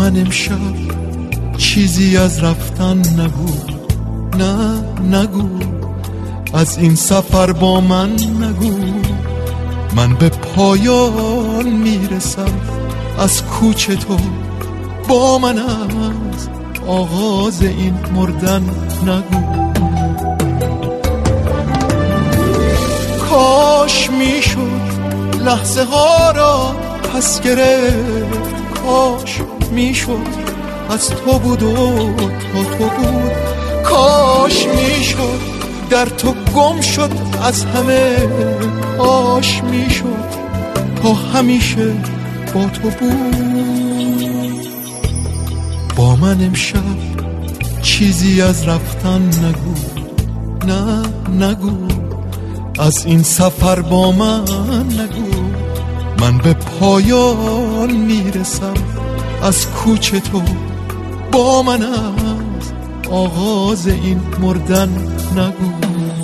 من امشب چیزی از رفتن نگو، نه نگو، از این سفر با من نگو. من به پایان میرسم از کوچ تو، با من از آغاز این مردن نگو. کاش میشد لحظه ها را پس گرفت، کاش میشد از تو بود و تا تو بود، کاش میشد در تو گم شد از همه، کاش میشد تا همیشه با تو بود. با من امشب چیزی از رفتن نگو، نه نگو، از این سفر با من نگو. من به پایان میرسم از کوچ تو، با من از آغاز این مردن نگو.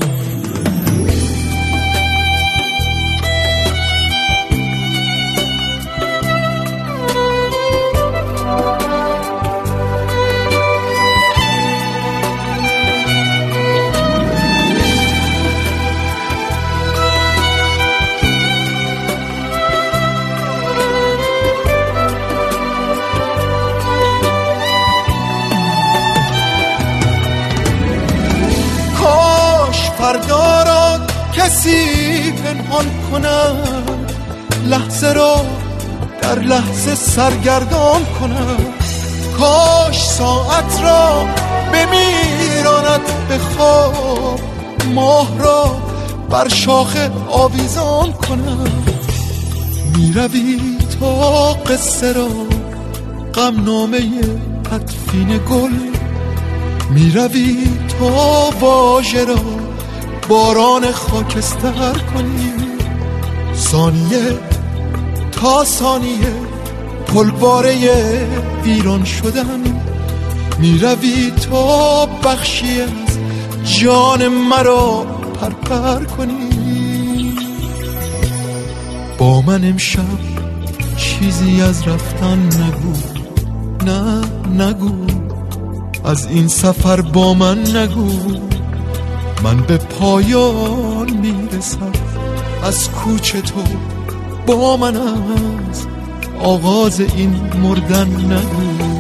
فردا را کسی پنهان کند، لحظه را در لحظه سرگردان کند. کاش ساعت را بمیراند به خواب، ماه را بر شاخه آویزان کند. میروی تا قصه را غمنامه تدفین گل، میروی تا واژه را باران خاکستر کنی. ثانیه تا ثانیه پلواره ویران شدن، میروی تا بخشی از جان مرا پرپر کنی. با من امشب چیزی از رفتن نگو، نه نگو، از این سفر با من نگو. من به پایان میرسم از کوچ تو، با من از آغاز این مردن نگو.